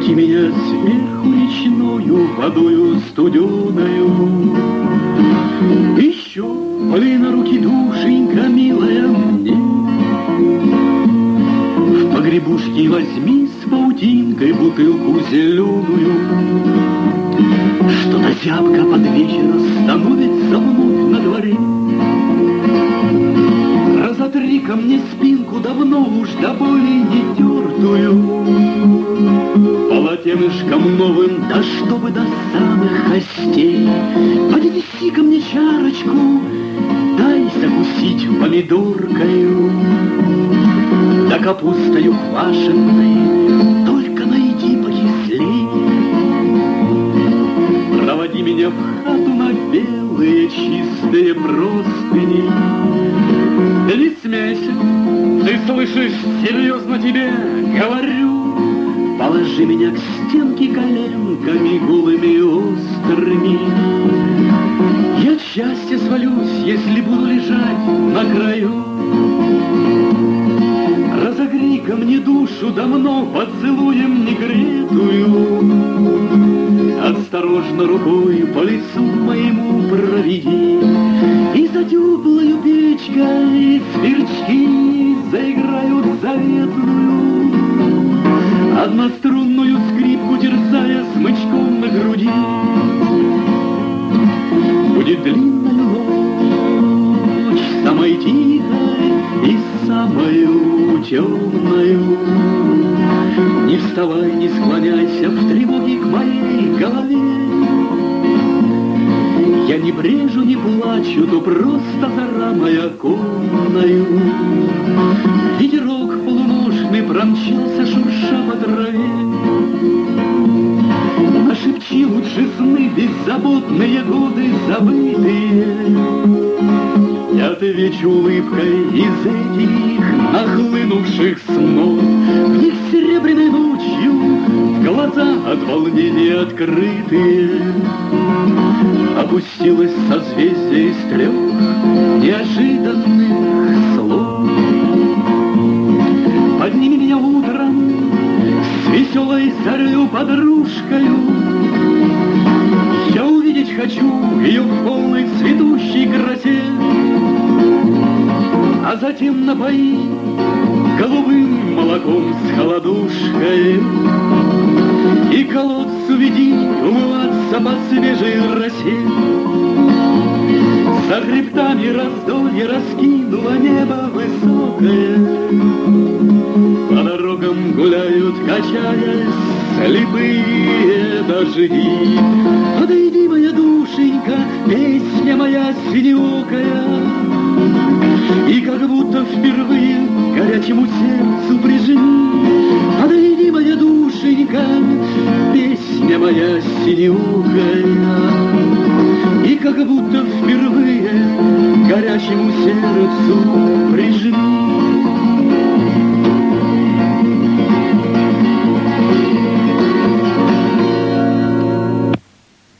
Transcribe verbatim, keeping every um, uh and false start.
Окати меня сверху речною водою студеною. Еще поли на руки, душенька милая мне. В погребушке возьми с паутинкой бутылку зеленую. Что-то зябко под вечер становится вновь на дворе. Разотри ко мне спинку давно уж до боли не тертую. Полотенышком новым, да чтобы до самых костей. Поднеси ко мне чарочку, дай закусить помидоркою. Да капустою квашеной, только найди покислей. Проводи меня в хату на белые чистые простыни. Да не смейся, ты слышишь, серьезно тебе говорю. Положи меня к стенке коленками голыми и острыми. Я от счастья свалюсь, если буду лежать на краю. Разогрей ко мне душу давно поцелуем негретую. Осторожно рукой по лицу моему проведи. И за теплою печкой сверчки заиграют заветную, однострунную скрипку терзая смычком на груди. Будет длинная ночь, самой тихой и самою темною. Не вставай, не склоняйся в тревоге к моей голове. Я не брежу, не плачу, то просто зара моя конною. Ветерок полуношный промчался, шурша по траве. Нашепчи лучше сны, беззаботные годы забытые. Я отвечу улыбкой из этих нахлынувших снов. В них серебряной ночью глаза от волнения открытые. Опустилось созвездие из трех неожиданных слов. Подними меня утром с веселой зарю подружкою. Я увидеть хочу ее в полной цветущей красе. А затем напои голубым молоком с холодушкой. И колодцу веди умываться по свежей росе. За хребтами раздолье раскинуло небо высокое. По дорогам гуляют, качаясь, слепые дожди. Подойди, моя душенька, песня моя синеокая. И как будто впервые горячему сердцу прижми. Подойди, моя душенька, песня моя синеокая. И как будто впервые горячему сердцу прижми.